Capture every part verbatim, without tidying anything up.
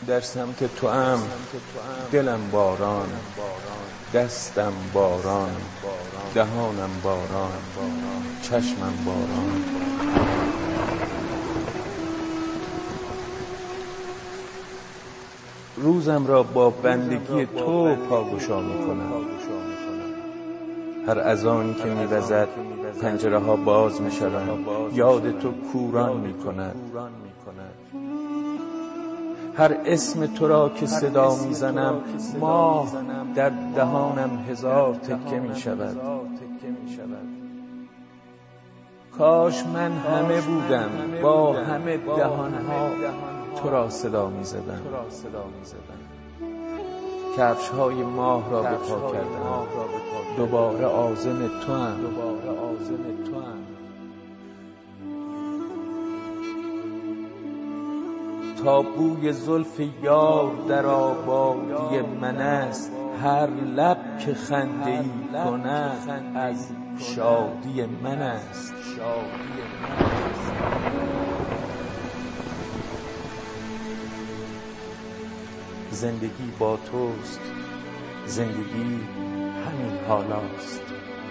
در سمت تو ام، دلم باران، دستم باران، دهانم باران، چشمم باران. روزم را با بندگی تو پاگشا می کنم. هر اذانی که می وزد پنجره ها باز می شوند، یاد تو کوران می کند. هر اسم تو را که صدا می زنم، ماه در دهانم هزار تکه می شود. کاش من همه بودم با همه دهان ها تو را صدا می زدم. کفش های ماه را به پا کردم، دوباره عازم تو ام. تا بوی زلف یار در آبادی من است، هر لب که خنده ای کند از شادی من است. زندگی با توست، زندگی همین حالاست.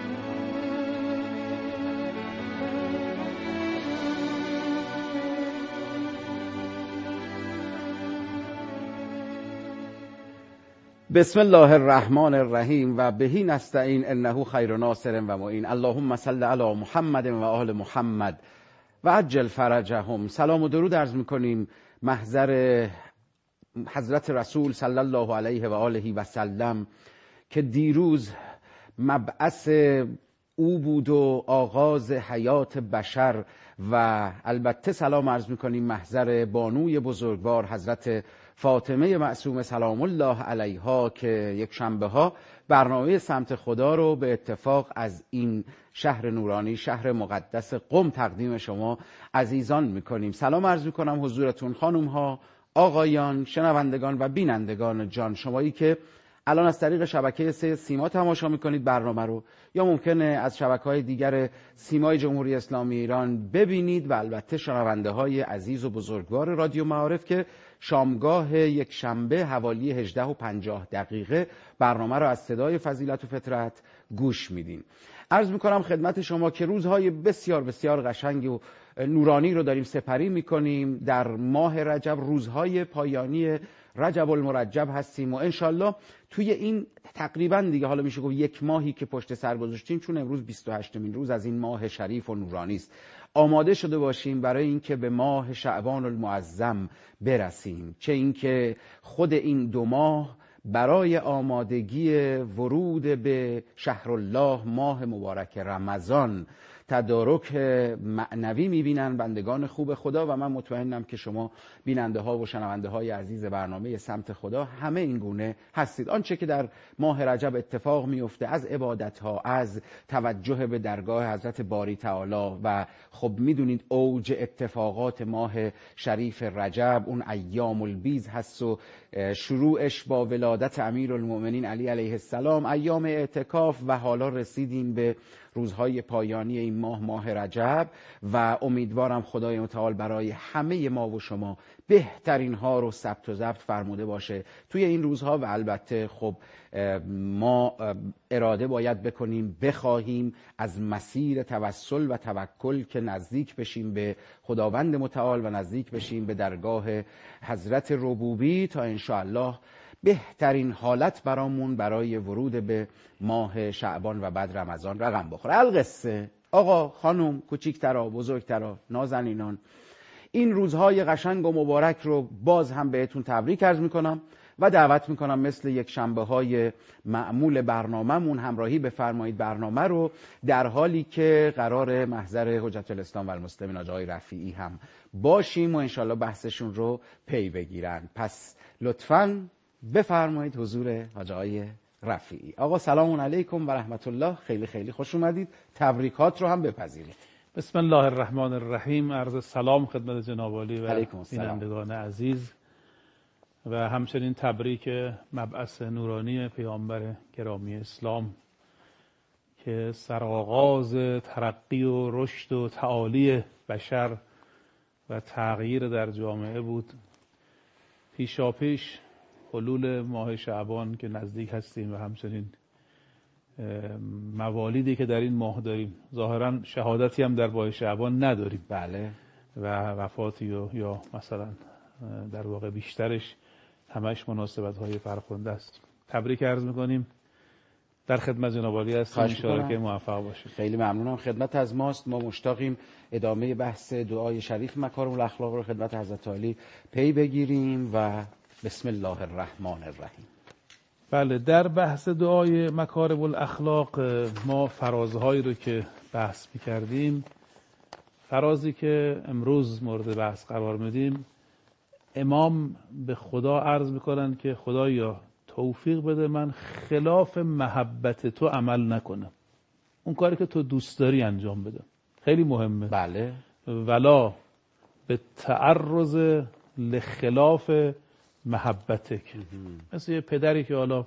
بسم الله الرحمن الرحیم و بهی نستعین انه خیر ناصر و معین. اللهم صل علی محمد و آل محمد و عجل فرجهم. سلام و درود عرض میکنیم محضر حضرت رسول صلی الله علیه و آله و سلم که دیروز مبعث او بود و آغاز حیات بشر، و البته سلام عرض میکنیم محضر بانوی بزرگوار حضرت فاطمه معصومه سلام الله علیها که یک شنبه ها برنامه سمت خدا رو به اتفاق از این شهر نورانی، شهر مقدس قم تقدیم شما عزیزان میکنیم. سلام عرض میکنم حضورتون خانم ها، آقایان، شنوندگان و بینندگان جان، شمایی که الان از طریق شبکه سه سیما تماشا میکنید برنامه رو، یا ممکنه از شبکه‌های دیگر سیمای جمهوری اسلامی ایران ببینید، و البته شنونده های عزیز و بزرگوار رادیو معارف که شامگاه یک شنبه حوالی هجده و پنجاه دقیقه برنامه رو از صدای فضیلت و فطرت گوش میدین. عرض میکنم خدمت شما که روزهای بسیار بسیار قشنگ و نورانی رو داریم سپری میکنیم. در ماه رجب، روزهای پایانی رجب المرجب هستیم و انشالله توی این تقریبا دیگه حالا میشه گفت یک ماهی که پشت سر گذاشتیم، چون امروز بیست و هشتمین روز از این ماه شریف و نورانی است، آماده شده باشیم برای اینکه به ماه شعبان المعظم برسیم. چه اینکه خود این دو ماه برای آمادگی ورود به شهر الله، ماه مبارک رمضان، تدارک معنوی میبینن بندگان خوب خدا، و من مطمئنم که شما بیننده ها و شنونده های عزیز برنامه سمت خدا همه این گونه هستید. آنچه که در ماه رجب اتفاق میفته از عبادت ها، از توجه به درگاه حضرت باری تعالی، و خب میدونید اوج اتفاقات ماه شریف رجب اون ایام البیض هست و شروعش با ولادت امیرالمؤمنین علی علیه السلام، ایام اعتکاف، و حالا رسیدیم به روزهای پایانی این ماه، ماه رجب، و امیدوارم خدای متعال برای همه ما و شما بهترین ها رو ثبت و ضبط فرموده باشه توی این روزها. و البته خب ما اراده باید بکنیم، بخواهیم از مسیر توسل و توکل که نزدیک بشیم به خداوند متعال و نزدیک بشیم به درگاه حضرت ربوبی، تا انشاءالله بهترین حالت برامون برای ورود به ماه شعبان و بعد رمضان رقم بخوره. القصه آقا، خانم، کوچیکترا، بزرگترا، نازنینان، این روزهای قشنگ و مبارک رو باز هم بهتون تبریک عرض میکنم و دعوت میکنم مثل یک شنبه های معمول برنامه‌مون همراهی بفرمایید برنامه رو، در حالی که قرار محضر حجت الاسلام و المسلمین حاج آقای رفیعی هم باشیم و انشالله بحثشون رو پی بگیرن. پس لطفاً بفرمایید حضور حاج آقای رفیعی. آقا سلام علیکم و رحمت الله، خیلی خیلی خوش اومدید، تبریکات رو هم بپذیرید. بسم الله الرحمن الرحیم. عرض سلام خدمت جناب عالی و بینندگان عزیز، و همچنین تبریک مبعث نورانی پیامبر گرامی اسلام که سرآغاز ترقی و رشد و تعالی بشر و تغییر در جامعه بود. پیشاپیش حلول ماه شعبان که نزدیک هستیم و همچنین موالیدی که در این ماه داریم، ظاهرا شهادتی هم در ماه شعبان نداریم. بله. و وفاتی و یا مثلا در واقع بیشترش همش مناسبت های فرخنده است. تبریک عرض میکنیم، در خدمت جناب عالی هستیم، ان شاءالله که موفق باشید. خیلی ممنونم، خدمت از ماست. ما مشتاقیم ادامه بحث دعای شریف مکارم الاخلاق رو خدمت حضرت عالی پی بگیریم و بسم الله الرحمن الرحیم. بله، در بحث دعای مکارم الاخلاق ما فرازهایی رو که بحث می‌کردیم، فرازی که امروز مورد بحث قرار میدیم، امام به خدا عرض میکنن که خدایا توفیق بده من خلاف محبت تو عمل نکنم، اون کاری که تو دوست داری انجام بدم. خیلی مهمه. بله. ولا به تعرض لخلاف محبتک. مثل یه پدری که حالا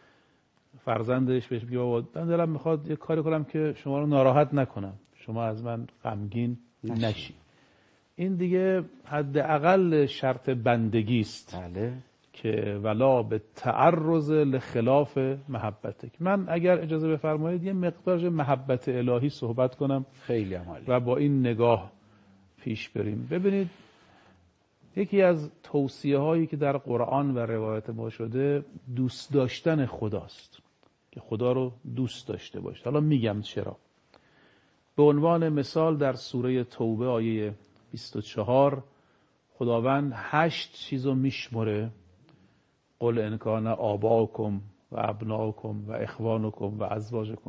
فرزندش بهش بگه بابا من دلم میخواد یه کاری کنم که شما رو ناراحت نکنم، شما از من غمگین نشی. نشی. این دیگه حداقل شرط بندگی است. بله. که ولا به تعرض لخلاف محبتک. من اگر اجازه بفرمایید یه مقدار محبت الهی صحبت کنم. خیلی عالی. و با این نگاه پیش بریم. ببینید یکی از توصیه هایی که در قرآن و روایت ما شده دوست داشتن خداست، که خدا رو دوست داشته باشید. حالا میگم چرا. به عنوان مثال در سوره توبه آیه بیست و چهار خداوند هشت چیزو میشمره: قل ان کان آباؤکم و ابناؤکم و اخوانکم و ازواجکم،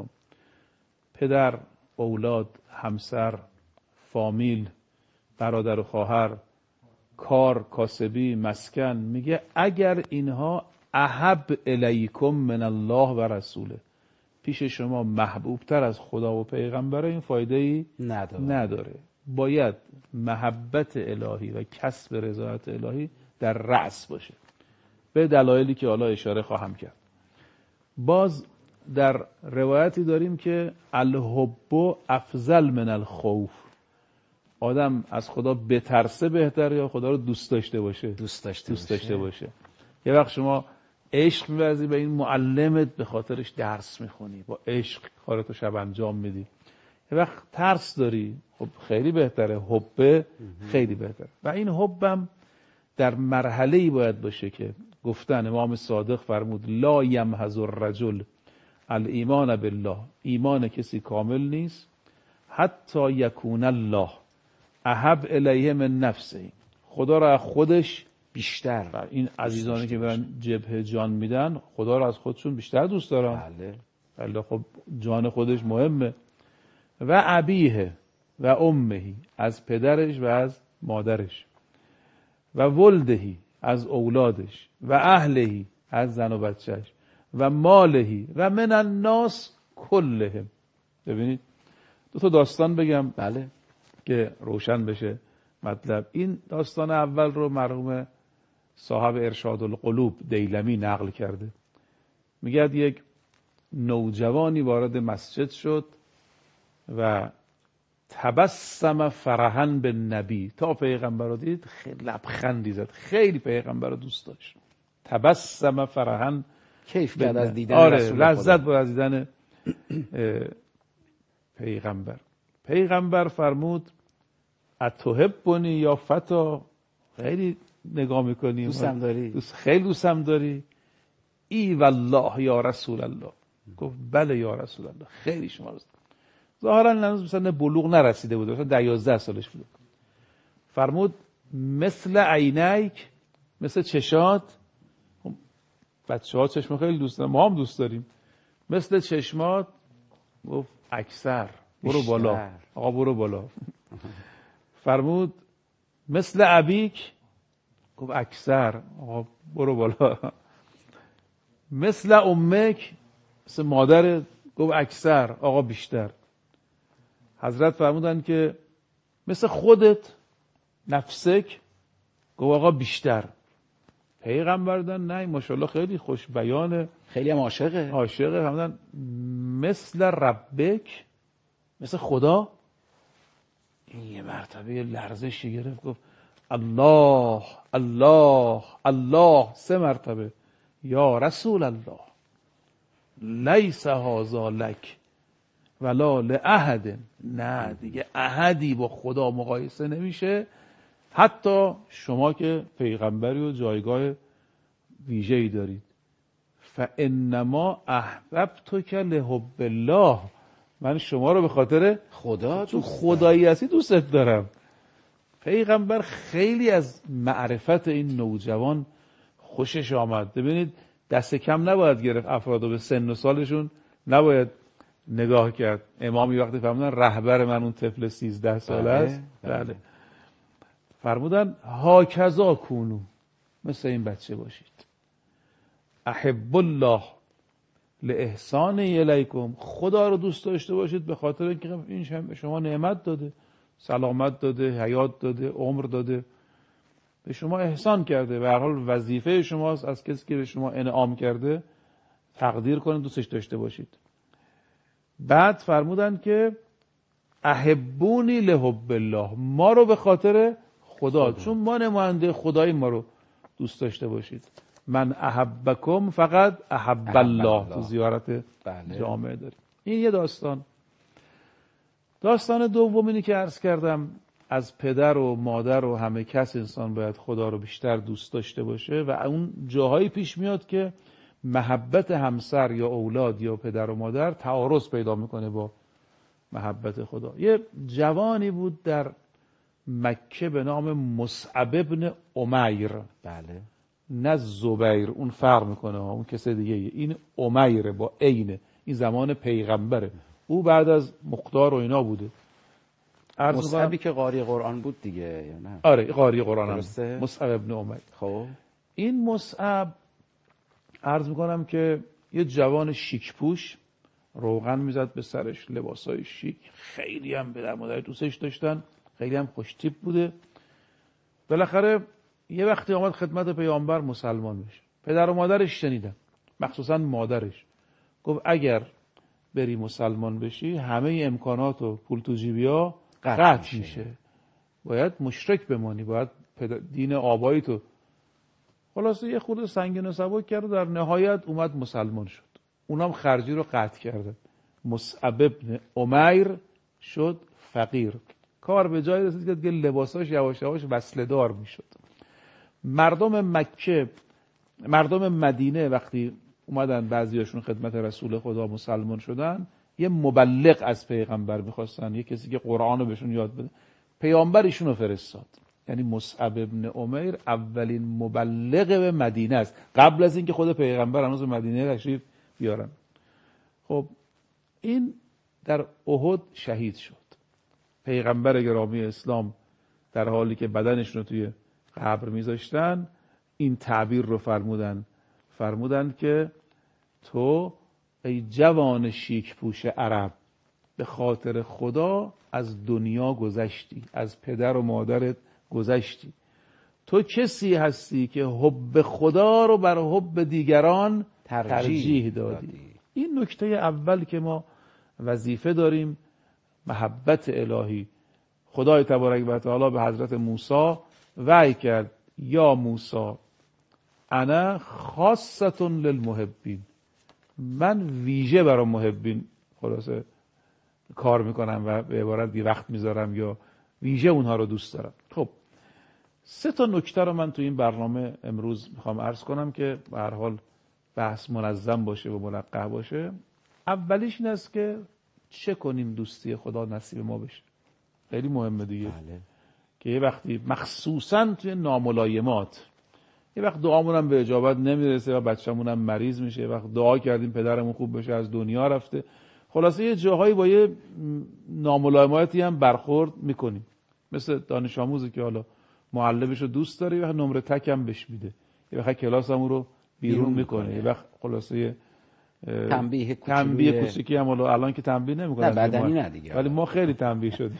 پدر، اولاد، همسر، فامیل، برادر و خواهر، کار، کاسبی، مسکن. میگه اگر اینها احب الیکم من الله و رسوله، پیش شما محبوب تر از خدا و پیغمبره، این فایده ای نداره. نداره. باید محبت الهی و کسب رضایت الهی در رأس باشه، به دلایلی که حالا اشاره خواهم کرد. باز در روایتی داریم که الحب افضل من الخوف، آدم از خدا بترسه بهتر یا خدا رو دوست داشته باشه؟ دوست داشته, دوست داشته باشه. باشه. یه وقت شما عشق می‌ورزی به این معلمت، به خاطرش درس میخونی، با عشق کارتو شب انجام میدی. یه وقت ترس داری، خب خیلی بهتره، حب خیلی بهتره. و این حبم در مرحله‌ای باید باشه که گفتن امام صادق فرمود لا یمحض الرجل الایمان بالله، ایمان کسی کامل نیست حتی یکون الله احب الیه من نفسه، خدا را از خودش بیشتر. این عزیزانی که برن جبهه جان میدن خدا را از خودشون بیشتر دوست دارن. بله. بله. خب جان خودش مهمه. و ابیه و امهی، از پدرش و از مادرش، و ولدهی، از اولادش، و اهلهی، از زن و بچهش، و مالهی و من الناس کلهم. ببینید دو تا داستان بگم بله که روشن بشه مطلب. این داستان اول رو مرحوم صاحب ارشاد القلوب دیلمی نقل کرده. میگه یک نوجوانی وارد مسجد شد و تبسم فرحاً به نبی، تا پیغمبر رو دید خیلی لبخندی زد، خیلی پیغمبر رو دوست داشت. تبسم فرحاً، کیف کرد از دیدن آره رسول لذت بود از دیدن پیغمبر. پیغمبر فرمود اتحبنی یا فتا، خیلی نگاه میکنی، دوستم داری؟ دوست خیلی دوستم داری؟ ای والله یا رسول الله. گفت بله یا رسول الله، خیلی شما دوست. ظاهرا هنوز مثلا بلوغ نرسیده بود، مثلا ده یازده سالش بود. فرمود مثل عینیک، مثل چشات. بچه‌ها چشم خیلی دوست دارن، ما هم دوست داریم. مثل چشمات. گفت اکثر، برو بالا آقا، برو بالا. فرمود مثل ابیک. گفت اکثر، آقا برو بالا. مثل امک، مثل مادر. گفت اکثر، آقا بیشتر. حضرت فرمودن که مثل خودت، نفسک. گفت آقا بیشتر. پیغمبر دن نه ماشاءالله خیلی خوش بیانه، خیلی هم عاشقه عاشقه. فرمودن مثل ربک، مثل خدا. این یه مرتبه لرزشی گرفت، گفت الله الله الله سه مرتبه، یا رسول الله لیس هذا لک ولا لاحد. نه دیگه احدی با خدا مقایسه نمیشه، حتی شما که پیغمبری و جایگاه ویژه‌ای دارید. فانما احببتک لحب الله، من شما رو به خاطر خدا تو خدایی هستی دوستت دارم. پیغمبر خیلی از معرفت این نوجوان خوشش آمد. ببینید دست کم نباید گرفت، افرادو به سن و سالشون نباید نگاه کرد. امامی وقتی فرمودن رهبر من اون طفل سیزده ساله است، بله, بله. فرمودن هاکذا کونو، مثل این بچه باشید. احب الله لاحسان الیکم، خدا رو دوست داشته باشید به خاطر اینکه این شما نعمت داده، سلامت داده، حیات داده، عمر داده، به شما احسان کرده. به هر حال وظیفه شماست از کسی که به شما انعام کرده تقدیر کنید، دوستش داشته باشید. بعد فرمودن که احبونی لحب الله، ما رو به خاطر خدا, خدا. چون ما نماینده خدایی ما رو دوست داشته باشید. من احبکم فقط احب, احب الله, الله. تو زیارت بله. جامعه داریم. این یه داستان. داستان دوم اینی که عرض کردم، از پدر و مادر و همه کس انسان باید خدا رو بیشتر دوست داشته باشه و اون جاهایی پیش میاد که محبت همسر یا اولاد یا پدر و مادر تعارض پیدا میکنه با محبت خدا. یه جوانی بود در مکه به نام مصعب ابن عمیر، بله، نه زبیر، اون فرق میکنه، اون کسی دیگه. این عمیره با عین، این زمان پیغمبره، او بعد از مختار و اینا بوده. مصعبی که قاری قرآن بود دیگه یا نه؟ آره قاری قرآن هم مصعب ابن عمیر. خب این مصعب عرض میکنم که یه جوان شیک پوش، روغن میزد به سرش، لباسای شیک، خیلی هم پدر مادر دوستش داشتن، خیلی هم خوش تیپ بوده. بالاخره یه وقتی آمد خدمت پیامبر مسلمان بشه. پدر و مادرش شنیدن، مخصوصا مادرش گفت اگر بری مسلمان بشی همه امکانات و پول تو جیبیا قطع میشه، باید مشرک بمانی، باید دین آبایی تو. خلاصه یه خورده سنگین و سبک کرد و در نهایت اومد مسلمان شد. اونام خرجی رو قطع کردن. مصعب ابن عمیر شد فقیر. کار به جای رسید که دیگه لباساش یواش یواش وصله دار میشد. مردم مکه، مردم مدینه وقتی اومدن بعضیاشون خدمت رسول خدا مسلمان شدن، یه مبلغ از پیغمبر میخواستن، یه کسی که قرآن رو بهشون یاد بده. پیامبر ایشون رو فرستاد. یعنی مصعب ابن عمیر اولین مبلغ به مدینه است، قبل از اینکه خود پیغمبر هنوز به مدینه تشریف بیارن. خب این در احد شهید شد. پیغمبر گرامی اسلام در حالی که بدنشون رو توی قبر میذاشتن این تعبیر رو فرمودن، فرمودن که تو ای جوان شیک پوش عرب، به خاطر خدا از دنیا گذشتی، از پدر و مادرت گذشتی. تو کسی هستی که حب خدا رو بر حب دیگران ترجیح, ترجیح دادی. دادی. این نکته اول که ما وظیفه داریم، محبت الهی. خدای تبارک و تعالی به حضرت موسی وحی کرد یا موسی انا خاصة للمحبین، من ویژه برای محبین خلاصه کار میکنم و به عبارت بی وقت میذارم یا ویژه اونها رو دوست دارم. خب سه تا نکته رو من تو این برنامه امروز میخوام عرض کنم که به هر حال بحث منظم باشه و منقح باشه. اولیش این است که چه کنیم دوستی خدا نصیب ما بشه. خیلی مهمه دیگه. بله. که یه وقتی مخصوصا توی ناملایمات، یه وقت دعامون هم به اجابت نمیرسه و بچه‌مون هم مریض میشه، یه وقت دعا کردیم پدرمون خوب بشه از دنیا رفته، خلاصه یه جاهایی با یه ناملایماتی هم برخورد میکنیم. مثل دانش آموزی که حالا معلمش رو دوست داره، یه وقت نمره تک هم بهش میده، یه وقت کلاسمون رو بیرون میکنه، یه وقت خلاصه یه تنبیه تنبیه کوچیکی هم حالا الان که تنبیه نمیکنن، نه بدنی نه دیگه، ولی ما خیلی تنبیه شدیم.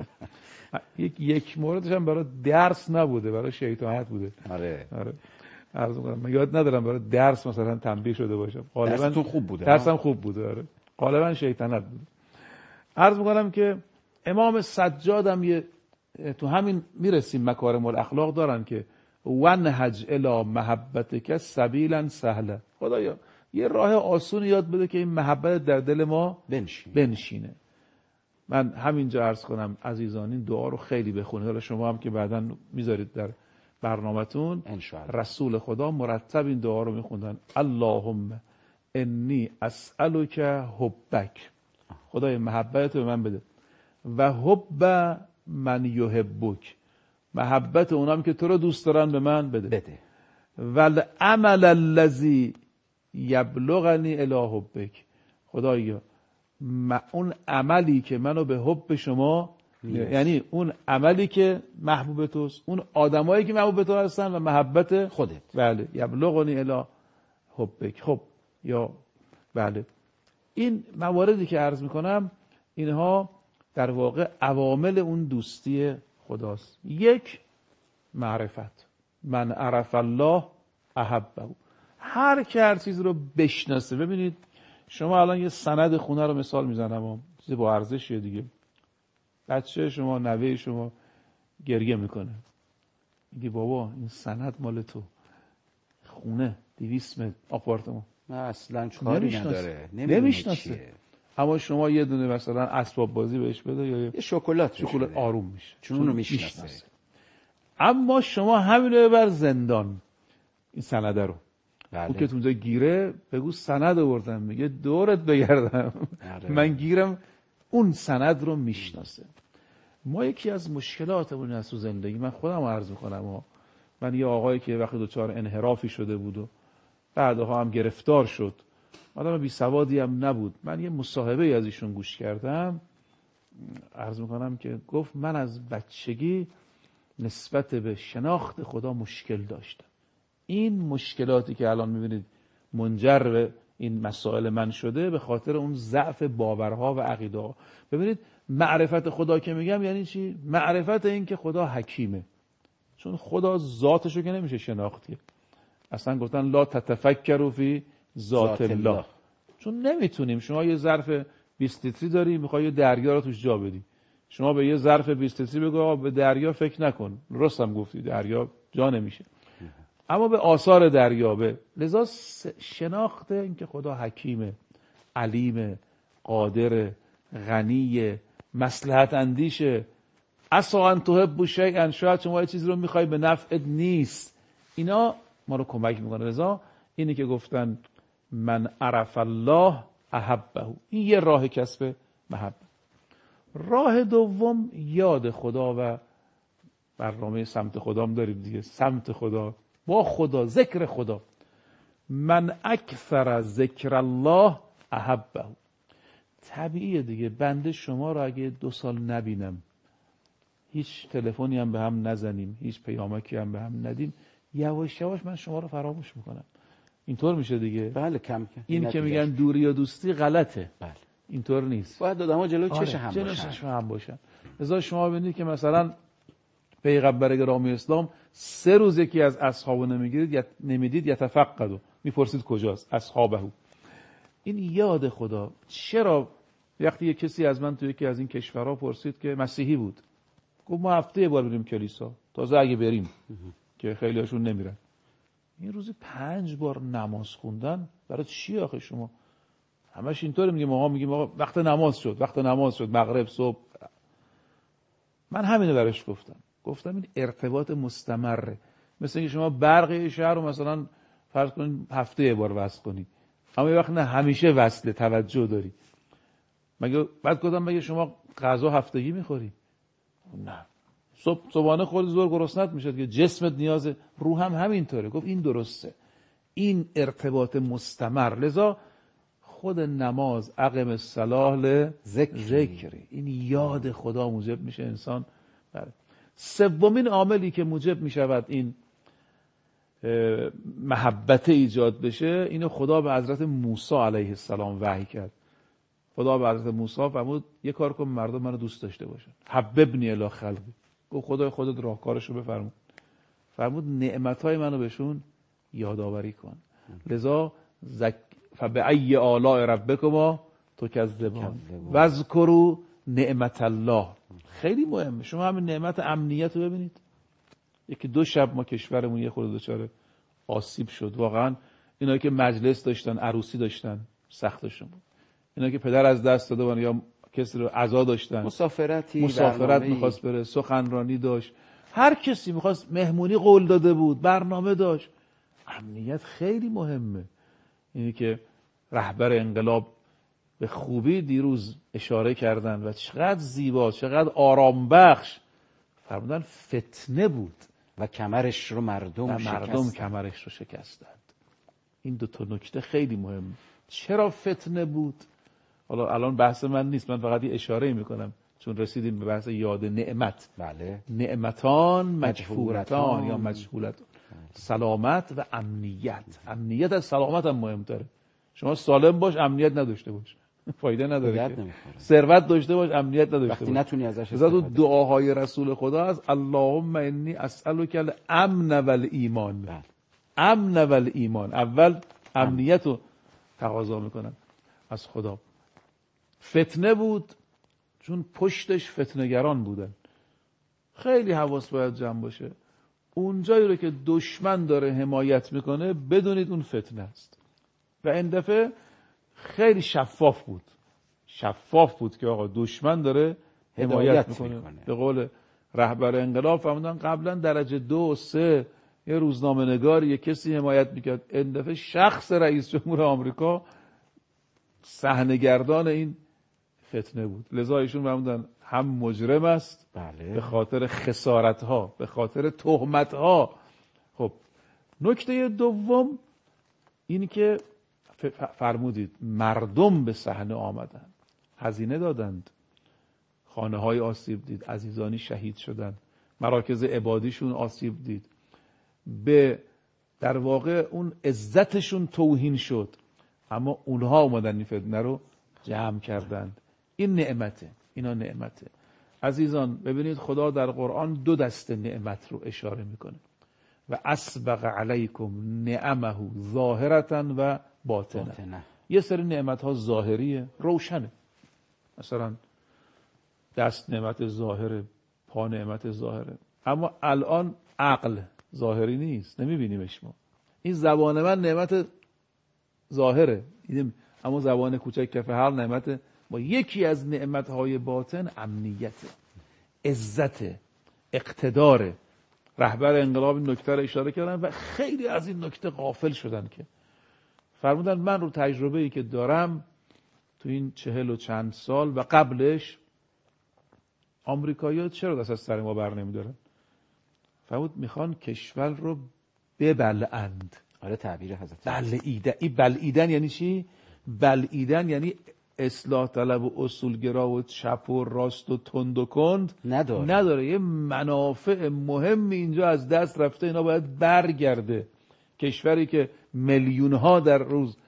یک یک موردش هم برای درس نبوده، برای شیطنت بوده. آره آره عرض می‌کنم من یاد ندارم برای درس مثلا تنبیه شده باشم. غالبا تو خوب بوده، درسم خوب بوده. آره غالبا شیطنت بوده. عرض می‌کنم که امام سجاد هم یه تو همین میرسیم مکارم الاخلاق دارن که ونهج الی محبتک سبیلا سهلا، خدایا یه راه آسون یاد بده که این محبت در دل ما بنشینه, بنشینه. من همینجا عرض کنم عزیزان این دعا رو خیلی بخونید، حالا شما هم که بعداً میذارید در برنامه‌تون رسول خدا مرتب این دعا رو میخوندن. اللهم انی اسألک حبک، خدای محبت به من بده، و حب من یحبک، محبت اونام که تو رو دوست دارن به من بده, بده. والعمل الذی یبلغنی الی حبک، خدایا اون عملی که منو به حب شما، یعنی اون عملی که محبوب توست، اون آدمایی که محبوب تو هستن و محبت خودت، بله، یبلغنی الی حبک. خب یا بله، این مواردی که عرض میکنم اینها در واقع عوامل اون دوستی خداست. یک، معرفت، من عرف الله احبه، هر که هر چیز رو بشناسه. ببینید شما الان یه سند خونه رو مثال میزنم، چیز با ارزشیه دیگه، بچه شما، نوه شما گریه میکنه، میگه بابا این سند مال تو، خونه دویست متر آپارتمان، نه اصلا کاری نداره، نمیشناسه. اما شما یه دونه مثلا اسباب بازی بهش بده یا یه شکلات شکلات آروم میشه، چون اونو میشناسه. اما شما همین رو ببر زندان، این سنده رو، بله. اون که اونجا گیره بگو سند آوردم، میگه دورت بگردم من گیرم، اون سند رو میشناسه. ما یکی از مشکلاتمون از تو زندگی، من خودم عرض میکنم، من یه آقایی که وقتی دوچار انحرافی شده بود و بعدها هم گرفتار شد، آدم بی سوادی هم نبود، من یه مصاحبه از ایشون گوش کردم، عرض میکنم که گفت من از بچگی نسبت به شناخت خدا مشکل داشتم. این مشکلاتی که الان میبینید منجر به این مسائل من شده به خاطر اون ضعف باورها و عقیده ها. ببینید معرفت خدا که میگم یعنی چی؟ معرفت این که خدا حکیمه، چون خدا ذاتشو که نمیشه شناختیه. اصلا گفتن لا تتفکروا فی ذات الله. الله، چون نمیتونیم. شما یه ظرف بیست لیتری داری، میخوای یه دریا رو توش جا بدی، شما به یه ظرف بیست لیتری بگو آقا به دریا فکر نکن، درستم گفتی، دریا جا نمیشه، اما به آثار دریا به. لذا شناخت این که خدا حکیمه، علیم، قادر، غنی، مصلحت اندیشه، عسا ان تحبوا شیئا، شاید شما یه چیزی رو میخوای به نفعت نیست، اینا ما رو کمک میکنه. لذا اینی که گفتن من عرف الله احبه، این یه راه کسب محبت. راه دوم یاد خدا و برنامه سمت خدام داریم دیگه، سمت خدا، با خدا، ذکر خدا. من اکثر ذکر الله احبه، طبیعیه دیگه، بنده شما رو اگه دو سال نبینم، هیچ تلفنی هم به هم نزنیم، هیچ پیامکی هم به هم ندیم، یواش یواش من شما رو فراموش میکنم. اینطور میشه دیگه. بله کم کم. این که میگن دوری یا دوستی غلطه. بله. اینطور نیست. باید آدم‌ها جلوی آره. چش هم جلوی باشن. چش هم باشن. لذا شما ببینید که مثلا پیغمبر گرامی اسلام سه روز یکی از اصحابو نمیگیرید یا نمیدید، یتفقدوا، میپرسید کجاست اصحابه. این یاد خدا. چرا وقتی یک کسی از من تو یکی از این کشورها پرسید که مسیحی بود، گفت ما هفته یه بار بریم کلیسا، تازه اگه بریم که خیلی هاشون نمیرن. این روزی پنج بار نماز خوندن برای چی آخه شما؟ همش اینطوری میگیم، ما میگیم آقا وقت نماز شد، وقت نماز شد، مغرب، صبح. من همینو براش گفتم. گفتم این ارتباط مستمره. مثل اینکه شما برق شهر رو مثلا فرض کنید هفته یه بار وصل کنی، اما یه وقت نه همیشه وصله، توجه داری. مگه بعد گفتم مگه شما غذا هفتگی میخوری؟ نه. صبح صبحانه خوردی زور گرسنت میشه که جسمت نیازه، روح هم همینطوره. گفت این درسته، این ارتباط مستمر. لذا خود نماز اقم الصلاة لذکری، این یاد خدا موجب میشه انسان. بله. سومین عاملی که موجب میشود این محبت ایجاد بشه، اینو خدا به حضرت موسی علیه السلام وحی کرد. خدا به حضرت موسی فرمود یه کار کن مردم منو دوست داشته باشن، حببنی الی خلقی. گفت خدای خودت راهکارشو بفرمود. فرمود نعمتهای منو بهشون یادآوری کن. لذا زک فبأی آلاء ربکما تکذبان واذکروا نعمت الله خیلی مهمه. شما همین نعمت امنیت رو ببینید. یکی دو شب ما کشورمون یه خورده دچار آسیب شد. واقعا اینا که مجلس داشتن، عروسی داشتن، سختشون بود. اینا که پدر از دست داده بودن یا کسی رو عزا داشتن، مسافرتی مسافرت میخواست بره، سخنرانی داشت، هر کسی میخواست، مهمونی قول داده بود، برنامه داشت. امنیت خیلی مهمه. اینی که رهبر انقلاب به خوبی دیروز اشاره کردن و چقدر زیبا، چقدر آرام بخش فرمودن فتنه بود و کمرش رو مردم و مردم کمرش رو شکستند. این دو تا نکته خیلی مهمه. چرا فتنه بود؟ حالا الان بحث من نیست، من فقط یه اشاره میکنم چون رسیدیم به بحث یاد نعمت. بله. نعمتان مجهورتان یا مجهولتان، سلامت و امنیت. امنیت از سلامت هم مهمتره. شما سالم باش امنیت نداشته باش فایده نداره. ثروت داشته باش امنیت نداشته باش، وقتی نتونی ازش استفاده کنی. دعاهای رسول خدا از اللهم انی اسالک الامن والایمان. امن والایمان، اول امنیت رو تقاضا میکنن از خدا. فتنه بود چون پشتش فتنه‌گران بودن. خیلی حواس باید جمع باشه. اونجایی رو که دشمن داره حمایت میکنه بدونید اون فتنه است. و این دفعه خیلی شفاف بود. شفاف بود که آقا دشمن داره حمایت میکنه. میکنه. به قول رهبر انقلاب فرمودن قبلا درجه دو و سه یه روزنامه نگار یه کسی حمایت میکرد، این دفعه شخص رئیس جمهور آمریکا صحنه‌گردان این فتنه بود. لذا ایشون فرمودن هم مجرم است، بله، به خاطر خسارت ها، به خاطر تهمت ها. خب نکته دوم این که فرمودید مردم به صحنه آمدند، هزینه دادند، خانه های آسیب دید، عزیزانی شهید شدند، مراکز عبادیشون آسیب دید، به در واقع اون عزتشون توهین شد، اما اونها اومدن این فتنه رو جمع کردند. این نعمته، اینا نعمته. عزیزان ببینید خدا در قرآن دو دسته نعمت رو اشاره میکنه. و اسبغ علیکم نعمه ظاهرة و باطنه. باطنه. یه سری نعمت ها ظاهریه، روشنه. مثلا دست نعمت ظاهره، پا نعمت ظاهره، اما الان عقل ظاهری نیست، نمیبینیمش ما. این زبان من نعمت ظاهره، اما زبان کوچک کف هر نعمت. با یکی از نعمتهای باطن امنیت، عزت، اقتدار. رهبر انقلاب این نکته رو اشاره کردن و خیلی از این نکته غافل شدن که فرمودن من رو تجربه‌ای که دارم تو این چهل و چند سال و قبلش، آمریکایی‌ها چرا دست از سر ما بر نمی‌دارن؟ فرمود میخوان کشور رو ببلعند. آره تعبیر حضرت بلعیدن. این بلعیدن یعنی چی؟ بلعیدن یعنی اصلاح طلب و اصولگرا و چپ و راست و تند و کند نداره. نداره. یه منافع مهم اینجا از دست رفته، اینا باید برگرده. کشوری که میلیون ها در روز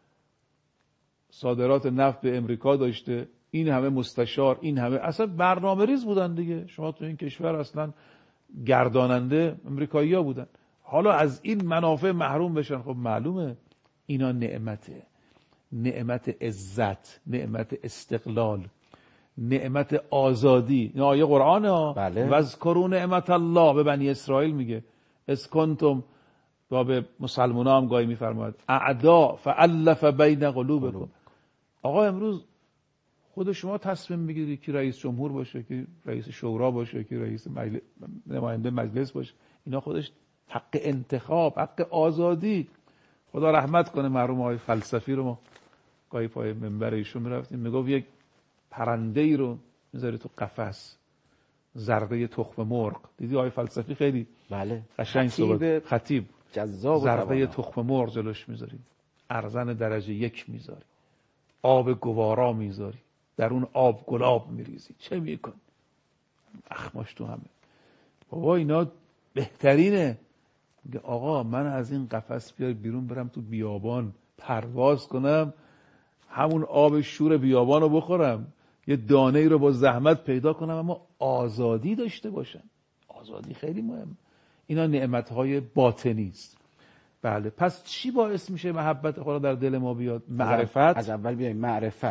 صادرات نفت به امریکا داشته، این همه مستشار، این همه اصلا برنامه ریز بودن دیگه. شما تو این کشور اصلا گرداننده امریکایی‌ها بودن، حالا از این منافع محروم بشن. خب معلومه اینا نعمته، نعمت عزت، نعمت استقلال، نعمت آزادی. این آیه قرآنه ها. بله. وذکروا نعمت الله به بنی اسرائیل میگه. اذ کنتم، و به مسلمان هم گاهی میفرماید اعدا فالف بین قلوبکم. آقا امروز خود شما تصمیم میگیری که رئیس جمهور باشه، که رئیس شورا باشه، که رئیس مجلس، نماینده مجلس باشه. اینا خودش حق انتخاب، حق آزادی. خدا رحمت کنه مرحوم آقای فلسفی رو، ما گاهی پای منبر ایشون میرفتیم، میگفت یک پرنده ای رو میذاری تو قفس، ذره تخم مرغ. دیدی آقای فلسفی خیلی بله قشنگ صحبت، خطیب جذاب، ذره تخم مرغ جلوش میذاری، ارزن درجه یک میذاری، آب گوارا میذاری، در اون آب گلاب میریزی، چه میکن؟ اخماش تو همه. بابا اینا بهترینه. میگه آقا من از این قفس بیار بیرون، برم تو بیابان پرواز کنم، همون آب شور بیابان رو بخورم، یه دانه ای رو با زحمت پیدا کنم، اما آزادی داشته باشم. آزادی خیلی مهم. اینا نعمتهای باطنی است. بله، پس چی باعث میشه محبت خدا در دل ما بیاد؟ معرفت. از اول بیایم معرفت،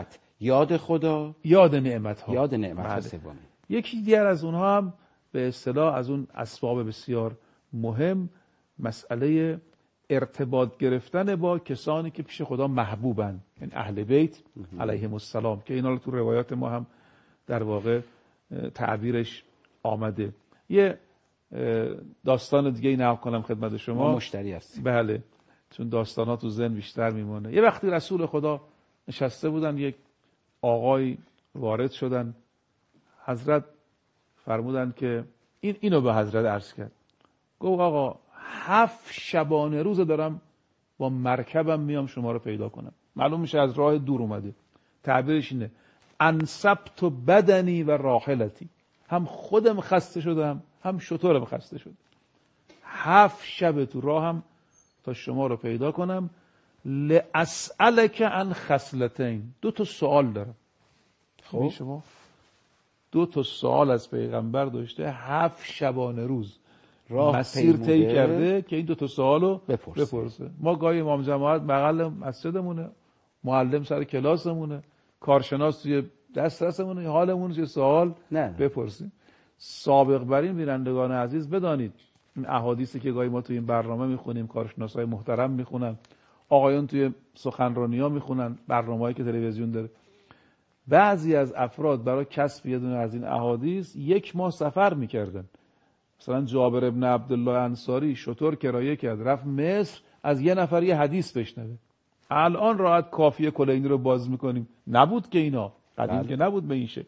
یاد خدا، یاد نعمت ها. یاد نعمت ها بله. سومی. یکی دیگر از اونها هم به اصطلاح از اون اسباب بسیار مهم مسئله ارتباط گرفتن با کسانی که پیش خدا محبوبن، یعنی اهل بیت علیهم السلام، که اینا رو تو روایات ما هم در واقع تعبیرش آمده. یه داستان دیگه ای نقل کنم خدمت شما. ما مشتری هستیم. بله، چون داستانات تو ذهن بیشتر میمونه. یه وقتی رسول خدا نشسته بودن، یک آقای وارد شدن، حضرت فرمودن که این اینو به حضرت عرض کرد، گفت آقا هفت شبانه روز دارم با مرکبم میام شما رو پیدا کنم. معلوم میشه از راه دور اومده. تعبیرش اینه انصبت بدنی و راحلتی، هم خودم خسته شدم هم شترم خسته شد. هفت شب تو راهم تا شما رو پیدا کنم. لاسالک عن خصلتین، دو تا سوال دارم. خب شما دو تا سوال از پیغمبر داشته، هفت شبانه روز راه مسیر طی کرده که این دو تا سوالو بپرسه. بپرسه. ما گاهی امام جماعت بغل مسجدمونه، معلم سر کلاسمونه، کارشناس توی دسترسمونه، حالمون چه سوال نه. بپرسیم. سابق بر این بینندگان عزیز بدانید این احادیثی که گاهی ما توی این برنامه میخونیم، کارشناسای محترم میخونن، آقایون توی سخنرانی‌ها میخونن، برنامه‌ای که تلویزیون داره، بعضی از افراد برای کسب یه دونه از این احادیث یک ماه سفر میکردن. مثلا جابر ابن عبدالله انصاری شطور کرایه کرد رفت مصر از یه نفر یه حدیث بشنوه. الان راحت کافیه کلینی رو باز میکنیم، نبود که اینا قدیم که نبود به این شکل.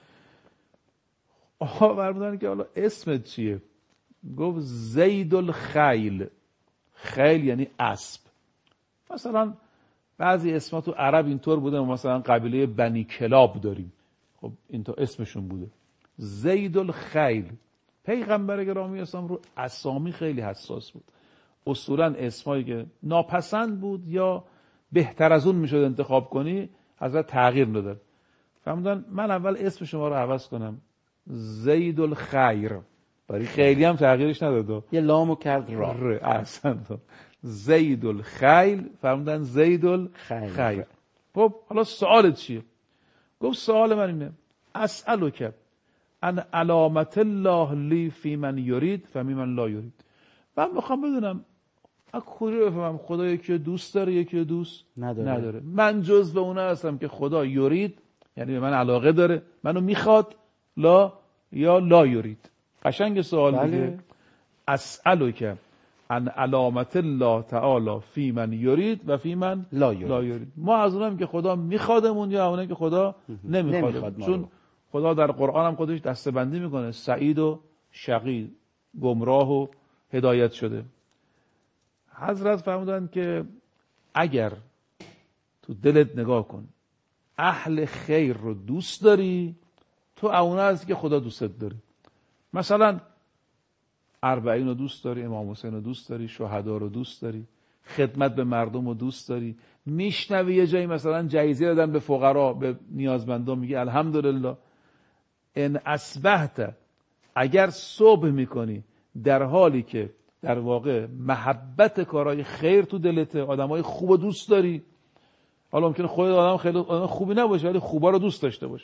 آها فرمودن که حالا اسمت چیه؟ گفت زید الخیل. خیل یعنی اسب. مثلا بعضی اسما تو عرب اینطور بوده، مثلا قبیله بنی کلاب داریم، خب این تو اسمشون بوده زید الخیل. پیغمبر گرامی اسلام رو اسامی خیلی حساس بود. اصولا اسمایی که ناپسند بود یا بهتر از اون میشد انتخاب کنی حضرت تغییر نداد. فرمودن من اول اسم شما رو عوض کنم زید الخیر، برای خیلی هم تغییرش نداد، یه لامو کرد را ر احسن زید الخیل. فرمودن زید الخیر. خب حالا سوالت چیه؟ گفت سوال من اینه اسألک ان علامت الله لی فی من یرید فمی من لا یرید. من میخوام بدونم از کجا بفهمم خدا یکی دوست داره یکی دوست نداره. نداره. من جزو اونها هستم که خدا یرید یعنی به من علاقه داره، منو میخواد، لا یا لا یرید. قشنگ سوال بله. دیگه اسألک ان علامت الله تعالی فی من یرید و فی من لا یرید. لا یرید. ما از اونم که خدا میخوادمون یا اونایی که خدا نمیخواد. چون خدا در قرآن هم خودش دسته‌بندی میکنه، سعید و شقی، گمراه و هدایت شده. حضرت فرمودن که اگر تو دلت نگاه کن اهل خیر رو دوست داری، تو اونا هستی که خدا دوستت داره. مثلا اربعین رو دوست داری، امام حسین رو دوست داری، شهدا رو دوست داری، خدمت به مردم رو دوست داری، میشنوی یه جایی مثلا جایزه دادن به فقرا به نیازمندان، میگی الحمدلله. ان اصبحت، اگر صبح میکنی در حالی که در واقع محبت کارهای خیر تو دلته، آدمای خوب دوست داری، حالا ممکنه خود آدم خیلی آدم خوبی نباشه ولی خوبا رو دوست داشته باشه،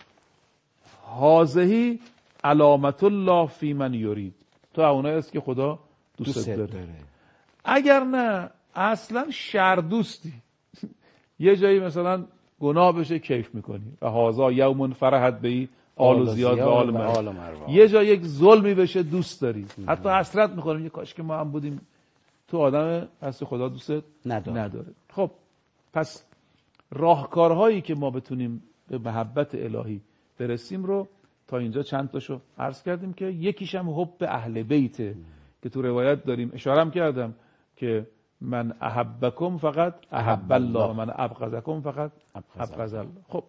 هذه علامت الله فی من یرید، تو اونایی است که خدا دوست داره. داره. اگر نه اصلا شر دوستی یه جایی مثلا گناه بشه کیف میکنی و هذا یوم فرحت بهی آل و زیاد و آل مروه، یه جا یک ظلمی بشه دوست داری، حتی حسرت میخوریم یه کاش که ما هم بودیم. تو آدم هستی خدا دوست نداره. نداره. خب پس راهکارهایی که ما بتونیم به محبت الهی برسیم رو تا اینجا چند تاشو عرض کردیم که یکیش هم حب اهل بیته که تو روایت داریم، اشاره هم کردم که من احبکم فقط احب الله، من ابغضکم فقط ابغض الله. خب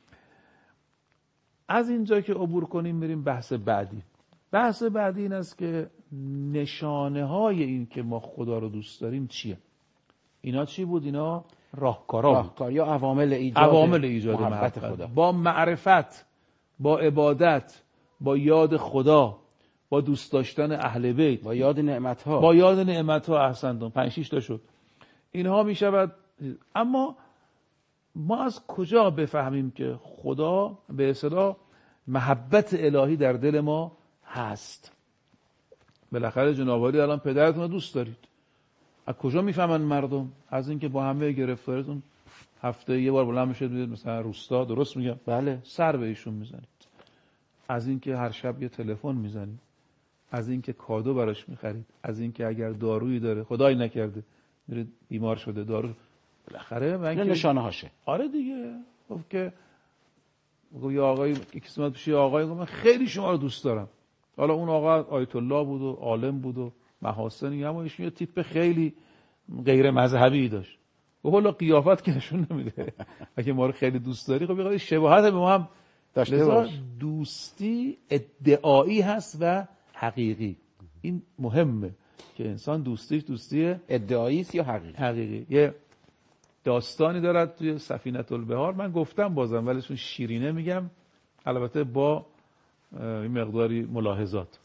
از اینجا که عبور کنیم میریم بحث بعدی. بحث بعدی این است که نشانه های این که ما خدا رو دوست داریم چیه؟ اینا چی بود؟ اینا راهکارا بود. راهکار یا عوامل ایجاد عوامل ایجاد محبت خدا. با معرفت، با عبادت، با یاد خدا، با دوست داشتن اهل بیت، با یاد نعمت‌ها، با یاد نعمت‌ها. احسنتون، پنج شش تا شد. اینها میشود. اما ما از کجا بفهمیم که خدا به اصطلاح محبت الهی در دل ما هست؟ بالاخره جناب عالی الان پدرتون رو دوست دارید. از کجا میفهمن مردم؟ از اینکه با همه گرفتاریتون هفته یه بار بلند میشید میرید مثلا روستا، درست میگم؟ بله. سر به ایشون میزنید. از اینکه هر شب یه تلفن میزنید. از اینکه کادو براش میخرید. از اینکه اگر دارویی داره، خدای نکرده میرید بیمار شده دارو، بالاخره من که نشانه هاشه. آره دیگه. گفت که گفت یه آقای یکی اومد پیش آقای گفت من خیلی شما رو دوست دارم. حالا اون آقا آیت الله بود و عالم بود و محاسنی، اما ایشون یه تیپ خیلی غیر مذهبی داشت. و حالا قیافت که نشون نمیده. اگه ما رو خیلی دوست داری خب یه شباهت به ما هم داشته باش. دوستی ادعایی هست و حقیقی. این مهمه که انسان دوستیش دوستی ادعایی است یا حقیقی. حقیقی. یه داستانی دارد توی سفینه البحار، من گفتم بازم ولی چون شیرینه میگم، البته با این مقداری ملاحظات.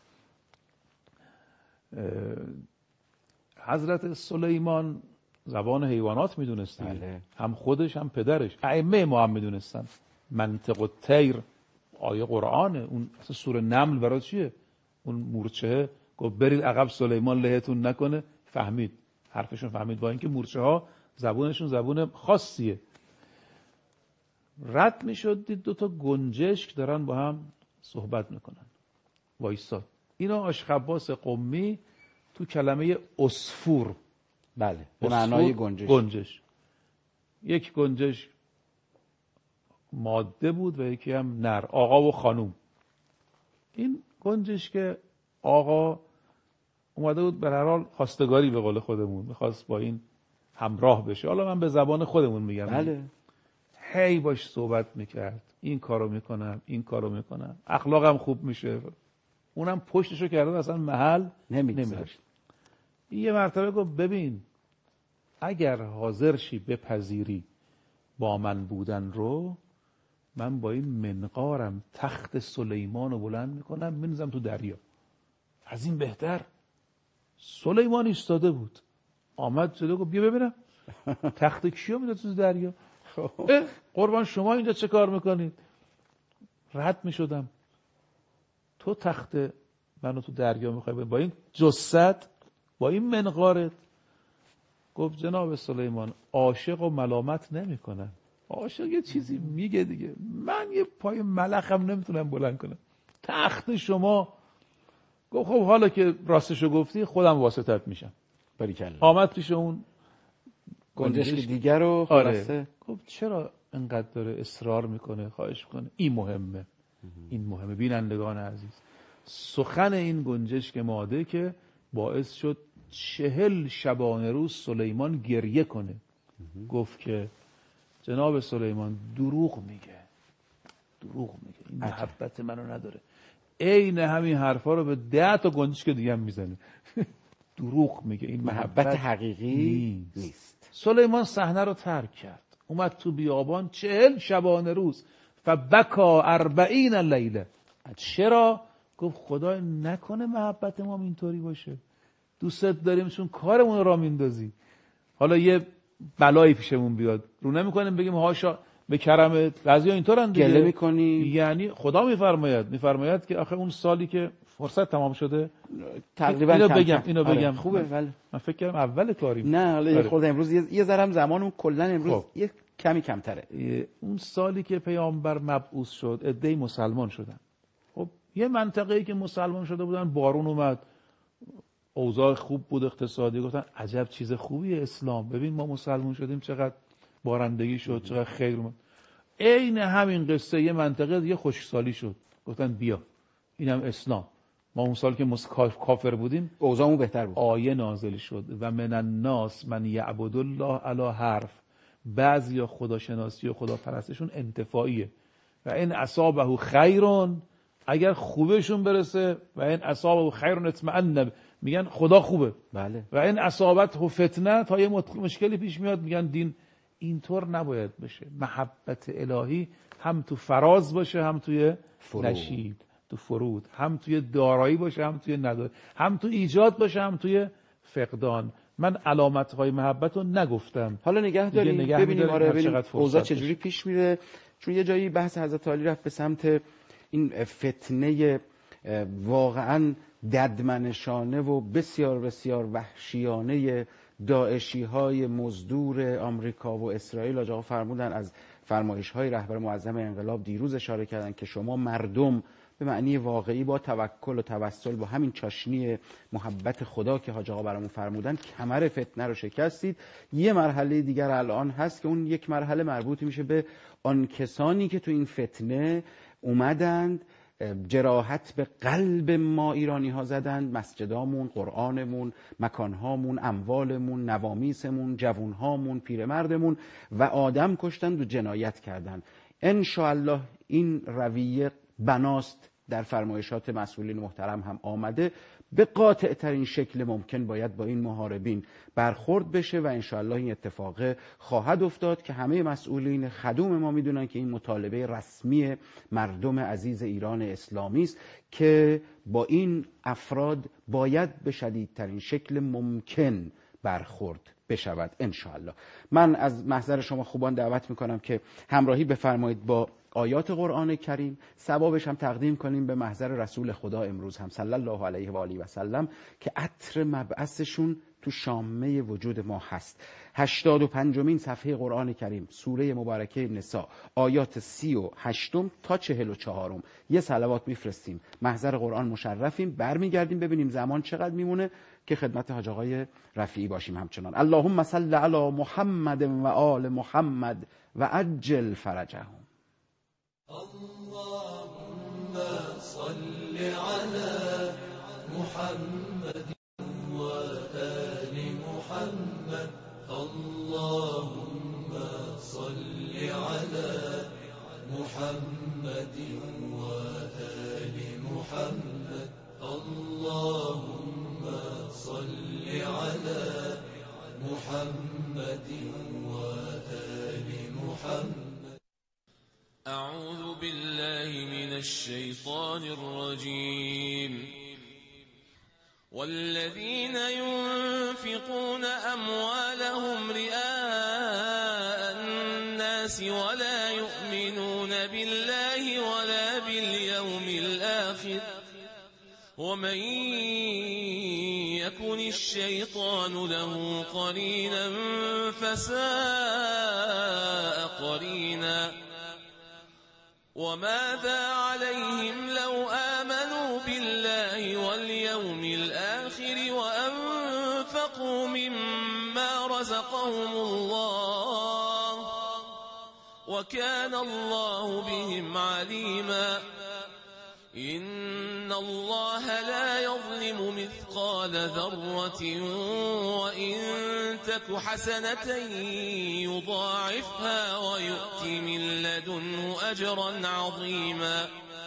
حضرت سلیمان زبان حیوانات میدونست، بله. هم خودش هم پدرش، ائمه ما هم میدونستن. منطق الطیر آیه قرآنه. اون اصلا سوره نمل برای چیه؟ اون مورچه گفت برید عقب سلیمان لهتون نکنه، فهمید، حرفشون فهمید، با اینکه مورچه ها زبونشون زبون خاصیه. رد میشد دید دو تا گنجشک دارن با هم صحبت میکنن، وایساد. اینا آشخباس قمی تو کلمه عصفور، بله، به معنای گنجش. گنجش یک گنجش ماده بود و یکی هم نر، آقا و خانوم. این گنجش که آقا اومده بود به هر حال خواستگاری به قول خودمون، میخواست با این همراه بشه. حالا من به زبان خودمون میگم، بله. هی باش صحبت میکرد، این کارو میکنم این کارو میکنم، اخلاقم خوب میشه. اونم پشتشو کرده اصلا محل نمیذاشت. یه مرتبه گفت ببین اگر حاضر شی بپذیری با من بودن رو، من با این منقارم تخت سلیمان رو بلند میکنم می‌ریزم تو دریا. از این بهتر. سلیمان ایستاده بود، آمد جلو گفت بیا ببینم تخت کیو میذاره تو دریا. قربان شما اینجا چه کار میکنید؟ رد میشدم. تو تخت منو تو دریا میخوای با این جثت، با این منقارت؟ گفت جناب سلیمان عاشق و ملامت نمیکنن. عاشق یه چیزی میگه دیگه، من یه پای ملخم نمیتونم بلند کنم. تخت شما. گفت خب حالا که راستشو گفتی خودم واسطت میشم. باریکلا. آمد پیش اون گنجشک دیگر رو خلاصه. آره. گفت چرا انقدر داره اصرار میکنه، خواهش میکنه؟ این مهمه. این مهمه بینندگان عزیز. سخن این گنجشک ماده که باعث شد چهل شبانه روز سلیمان گریه کنه. گفت که جناب سلیمان دروغ میگه، دروغ میگه، این محبت منو نداره. عین همین حرفا رو به ده تا گنجشک دیگه هم میزنه. دروغ میگه، این محبت, محبت حقیقی نیست. نیست. سلیمان صحنه رو ترک کرد، اومد تو بیابان چهل شبانه روز. فبکا اربعین لیله. چرا؟ گفت خدای نکنه محبت ما اینطوری باشه، دوستت داریم چون کارمون را میندازی، حالا یه بلایی پیشمون بیاد رو نمیکنیم بگیم هاشا به کرمت. بعضیا اینطورن دیگه، گله میکنی. یعنی خدا میفرماید میفرماید که آخه اون سالی که فرصت تمام شده تقریبا اینو کم بگم کم. اینو بگم. آره. خوبه. ولی من فکر کردم اول کاریم. نه حالا یه خورده امروز یه ذرم زمانون کلا امروز خب. یه کمی کمتره. اون سالی که پیامبر مبعوث شد عده‌ای مسلمان شدن. خب یه منطقه‌ای که مسلمان شده بودن، بارون اومد، اوضاع خوب بود اقتصادی، گفتن عجب چیز خوبیه اسلام، ببین ما مسلمان شدیم چقدر بارندگی شد، چقدر خیر اومد. عین همین قصه یه منطقه دیگه خشکسالی شد، گفتن بیا اینم اسلام. ما اون سال که کافر بودیم اوضاعمون بهتر بود. آیه نازل شد و من الناس من یعبد الله علی حرف. بعضیا خداشناسی و خداپرستشون انتفاعیه. و این اصابه خیرون، اگر خوبشون برسه، و این اصابه خیرون اطمئن، میگن خدا خوبه. بله. و این اصابت فتنه، تا یه مشکلی پیش میاد میگن دین. اینطور نباید بشه. محبت الهی هم تو فراز باشه، هم توی نشیب، تو فرود، هم توی دارایی باشه، هم توی ندارایی، هم تو ایجاد باشه، هم توی فقدان. من علامت های محبت رو نگفتم. حالا نگه داریم ببینیم آره ببینیم اوضاع چجوری پیش میره، چون یه جایی بحث حضرت علی رفت به سمت این فتنه واقعا ددمنشانه و بسیار بسیار وحشیانه داعشی های مزدور آمریکا و اسرائیل. آقا فرمودن از فرمایش های رهبر معظم انقلاب دیروز اشاره کردن که شما مردم به معنی واقعی با توکل و توسل با همین چاشنی محبت خدا که حاج آقا برامون فرمودن کمر فتنه رو شکستید. یه مرحله دیگر الان هست که اون یک مرحله مربوط میشه به آن کسانی که تو این فتنه اومدند جراحت به قلب ما ایرانی ها زدند، مسجدامون، قرآنمون، مکانهامون، اموالمون، نوامیسمون، جوانهامون، پیرمردمون و آدم کشتند و جنایت کردند. ان شاء الله این رویه بناست در فرمایشات مسئولین محترم هم آمده. به قاطع ترین شکل ممکن باید با این محاربین برخورد بشه و انشاءالله این اتفاق خواهد افتاد که همه مسئولین خدوم ما میدونن که این مطالبه رسمی مردم عزیز ایران اسلامی است که با این افراد باید به شدیدترین شکل ممکن برخورد بشود انشاءالله. من از محضر شما خوبان دعوت میکنم که همراهی بفرمایید با آیات قرآن کریم، ثوابش هم تقدیم کنیم به محضر رسول خدا امروز هم صلی الله علیه و آله و سلم که عطر مبعثشون تو شامه وجود ما هست. هشتاد و پنجمین صفحه قرآن کریم، سوره مبارکه نساء، آیات سی و هشتم تا چهل و چهارم. یه صلوات میفرستیم، محضر قرآن مشرفیم، برمیگردیم ببینیم زمان چقدر میمونه که خدمت حاج آقای رفیعی باشیم. همچنان اللهم صل علی محمد و آل محمد و عجل فرجهم. اللهم صل على محمد وآل محمد. اللهم صل على محمد وآل محمد. اللهم صل على محمد وآل محمد. أعوذ بالله من الشيطان الرجيم. والذين ينفقون أموالهم رئاء الناس ولا يؤمنون بالله ولا باليوم الآخر ومن يكن الشيطان له قرينا فساء قرينا. وماذا عليهم لو آمنوا بالله واليوم الآخر وأنفقوا مما رزقهم الله وكان الله بهم عليما. إن الله لا يظلم مثقال ذرة وإن تك حسنة يضاعفها ويؤت من لدنه أجرا عظيما.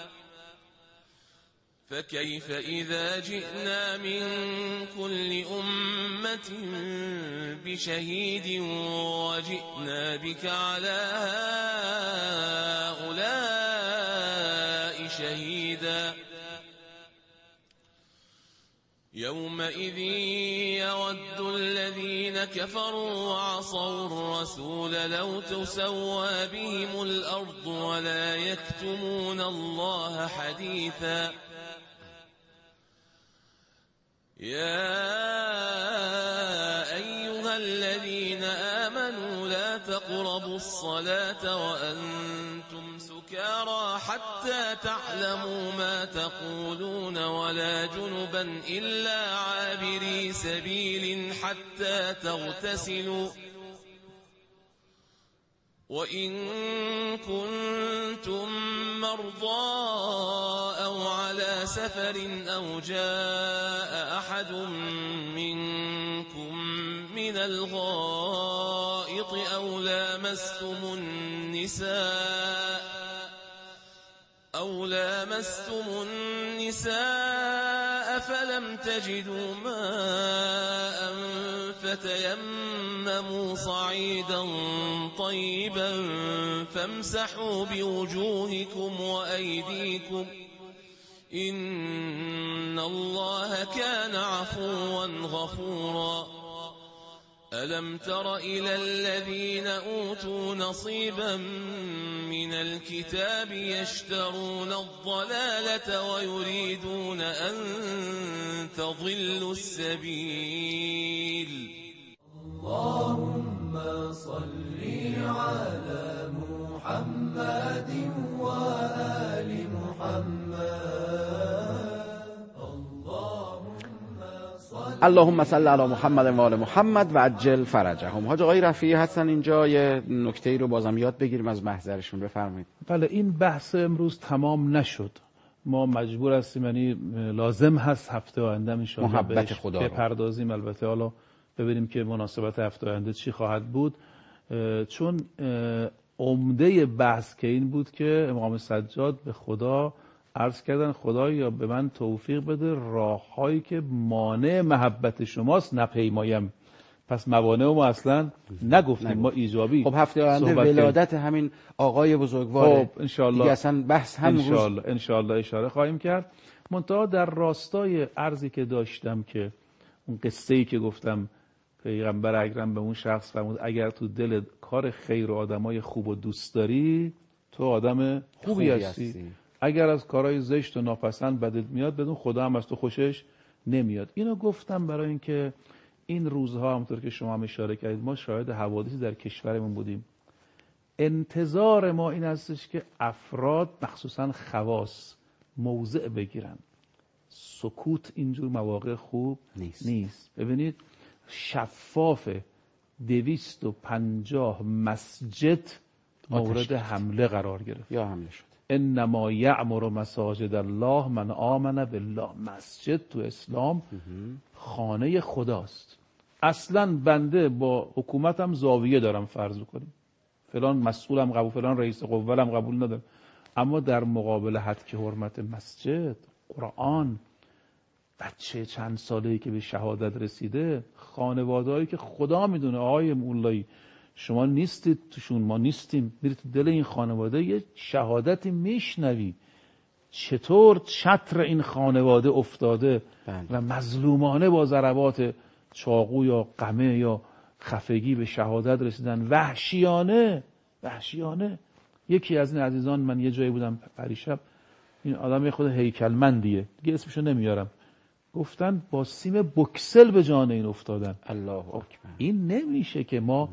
فكيف إذا جئنا من كل أمة بشهيد وجئنا بك على هؤلاء شهيدا. يومئذ يود الذين كفروا وعصوا الرسول لو تسوى بهم الأرض ولا يكتمون الله حديثا. يا أيها الذين آمنوا لا تقربوا الصلاة وأنتم سكارى حتى تعلموا ما تقولون ولا جنبا إلا عابري سبيل حتى تغتسلوا. وإن كنتم مرضى أو على سفر أو جاء أحد منكم من الغائط أو لامستم النساء أو لامستم النساء فلم تجدوا ماء فتيمموا صعيدا طيبا فامسحوا بوجوهكم وأيديكم إن الله كان عفوا غفورا. ألم تر إلى الذين أوتوا نصيبا من الكتاب يشترون الضلالة ويريدون أن تضلوا السبيل اللهم صل على محمد وآل محمد اللهم صل علی محمد و آل محمد و عجل فرجهم. حاج آقای رفیعی هستن اینجا، یه نکته‌ای رو بازم یاد بگیریم از محضرشون، بفرمایید. بله، این بحث امروز تمام نشد، ما مجبور هستیم، یعنی لازم هست هفته آینده ان شاء الله محبت خدا رو بپردازیم. البته حالا ببینیم که مناسبت هفته آینده چی خواهد بود، چون عمده بحث که این بود که امام سجاد به خدا عرض کردن خدایا به من توفیق بده راههایی که مانع محبت شماست نپیمایم. پس موانع ما اصلا نگفتیم، نگفت. ما ایجابی. خب هفته آینده ولادت همین آقای بزرگواره، خب انشالله دیگه اصلا بحث هم انشالله انشالله اشاره خواهیم کرد. منتها در راستای عرضی که داشتم که اون قصه‌ای که گفتم پیغمبر اکرم به اون شخص فرمود اگر تو دل کار خیر و آدمای خوب و دوست داری تو آدم خوبی هستی. هستی اگر از کارهای زشت و ناپسند بدت میاد بدون خدا هم از تو خوشش نمیاد. اینو گفتم برای اینکه این روزها همونطور که شما هم اشاره کردید ما شاهد حوادثی در کشورمون بودیم. انتظار ما این هستش که افراد مخصوصا خواص موضع بگیرن. سکوت اینجور مواقع خوب نیست, نیست. ببینید شفاف دویست و پنجاه مسجد مورد حمله قرار گرفت یا حمله شد. انما یعمر مساجد الله من آمن بالله. مسجد تو اسلام خانه خداست. اصلا بنده با حکومتم زاویه دارم فرض کنیم، فلان مسئولم قبول، فلان رئیس قوه‌ام قبول ندارم، اما در مقابل حد حرمت مسجد، قرآن، بچه چند ساله‌ای که به شهادت رسیده، خانواده‌ای که خدا میدونه آقای مولایی شما نیستید توشون، ما نیستیم، میری تو دل این خانواده یه شهادتی میشنوی چطور چتر این خانواده افتاده بند. و مظلومانه با ضربات چاقو یا قمه یا خفگی به شهادت رسیدن، وحشیانه وحشیانه. یکی از این عزیزان، من یه جایی بودم پریشب، این آدم یه خود هیکلمندیه دیگه اسمشو نمیارم، گفتن با سیم بوکسل به جان این افتادن. الله اکبر. این نمیشه که ما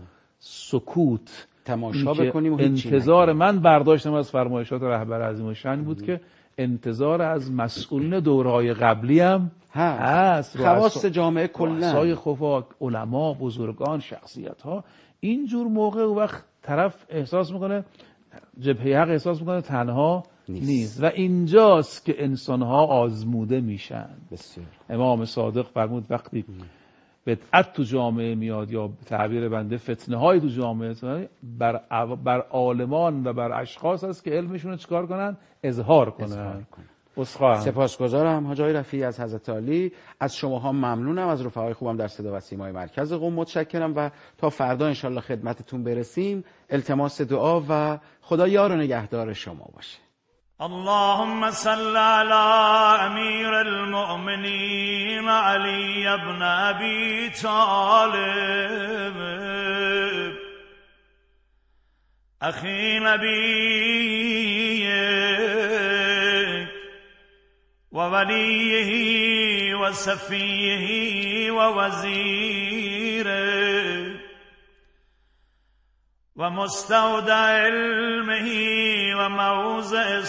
سکوت تماشا بکنیم و انتظار من برداشتم از فرمایشات رهبر عظیم الشأن بود که انتظار از مسئولین دورهای قبلی هم هست، خواص جامعه کلا، رؤسای خفاک، علما، بزرگان، شخصیت ها. اینجور موقع وقت طرف احساس میکنه، جبهه حق احساس میکنه تنها نیست. نیست و اینجاست که انسان ها آزموده میشن. بسیار. امام صادق فرمود وقتی بدعت تو جامعه میاد یا به تعبیر بنده فتنه های تو جامعه بر بر عالمان و بر اشخاص هست که علمشون رو چیکار کنن؟ اظهار کنن. سپاسگزارم حاج آقای رفیعی از حضرت عالی، از شماها ممنونم، از رفقای خوبم در صدا و سیمای مرکز قم متشکرم و تا فردا انشالله خدمتتون برسیم. التماس دعا و خدا یار و نگهدار شما باشه. اللهم صل على امیر المؤمنین علی ابن ابی طالب اخی نبیک و ولیه و صفیه و وزیره و مستودع علمه و موضع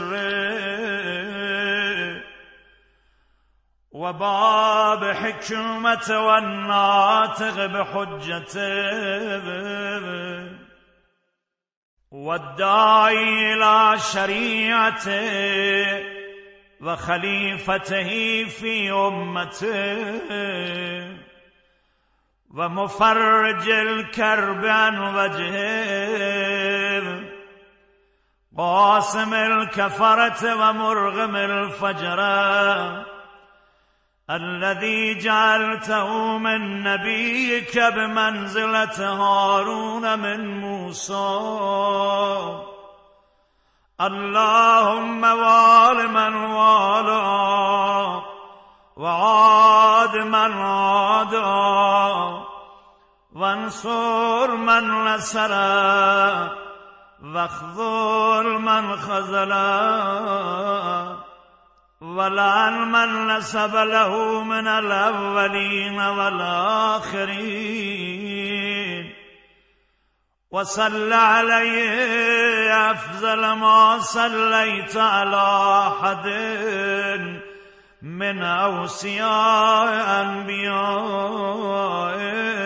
سره و باب حکمت و ناطق بحجته و الداعی الى شریعته و خلیفته فی امته و مفرج الكرب عن وجهه قاسم الكفرة و مرغم الفجرة الذي جعلته من نبيك بمنزلة هارون من موسى اللهم وال من والا وعاد من عادا وانصر من نصره واخذل من خذله ولعن من نسب له من الأولين والآخرين وصل عليه أفضل ما صليت على أحد من أوصياء أنبيائك